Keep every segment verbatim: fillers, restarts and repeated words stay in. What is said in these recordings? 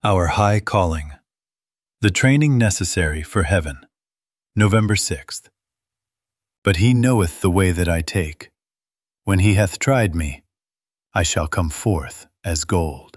Our High Calling. The Training Necessary for Heaven. November sixth. But he knoweth the way that I take. When he hath tried me, I shall come forth as gold.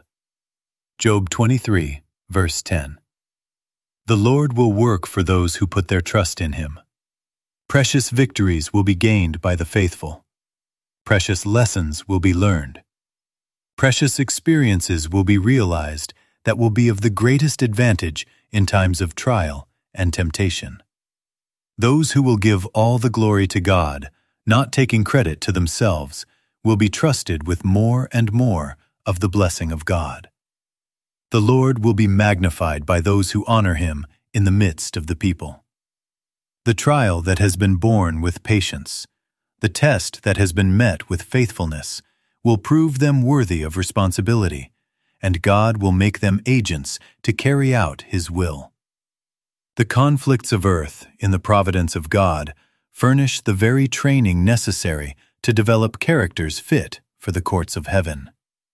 Job twenty-three, verse ten. The Lord will work for those who put their trust in him. Precious victories will be gained by the faithful. Precious lessons will be learned. Precious experiences will be realized that will be of the greatest advantage in times of trial and temptation. Those who will give all the glory to God, not taking credit to themselves, will be trusted with more and more of the blessing of God. The Lord will be magnified by those who honor him in the midst of the people. The trial that has been borne with patience, the test that has been met with faithfulness, will prove them worthy of responsibility, and God will make them agents to carry out his will. The conflicts of earth, in the providence of God, furnish the very training necessary to develop characters fit for the courts of heaven.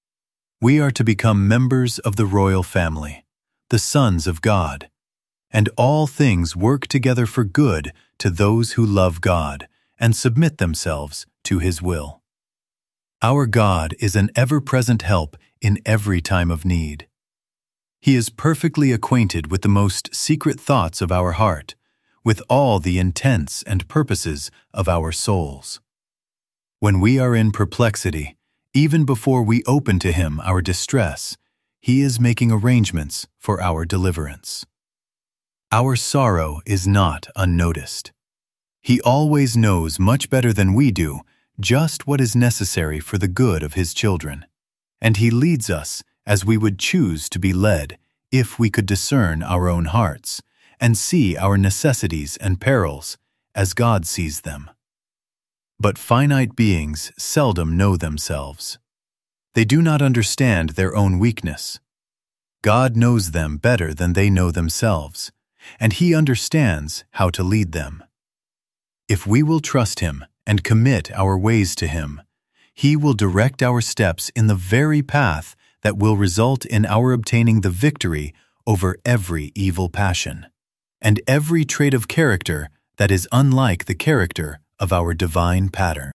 We are to become members of the royal family, the sons of God, and all things work together for good to those who love God and submit themselves to his will. Our God is an ever-present help in every time of need. He is perfectly acquainted with the most secret thoughts of our heart, with all the intents and purposes of our souls. When we are in perplexity, even before we open to him our distress, he is making arrangements for our deliverance. Our sorrow is not unnoticed. He always knows much better than we do just what is necessary for the good of his children, and he leads us as we would choose to be led if we could discern our own hearts and see our necessities and perils as God sees them. But finite beings seldom know themselves. They do not understand their own weakness. God knows them better than they know themselves, and he understands how to lead them. If we will trust him and commit our ways to him, he will direct our steps in the very path that will result in our obtaining the victory over every evil passion and every trait of character that is unlike the character of our divine pattern.